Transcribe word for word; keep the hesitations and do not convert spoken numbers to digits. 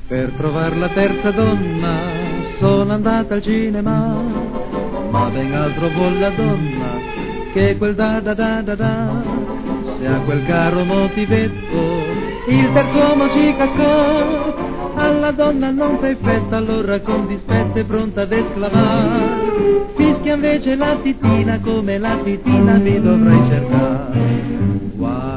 Per trovare la terza donna sono andata al cinema, ma ben altro vuol la donna che quel da da da da da. Se a quel caro motivetto il terzo uomo ci cascò, alla donna non fa effetto, allora con dispetto è pronta ad esclamare. Fischia invece la titina, come la titina mi dovrai cercare. Wow.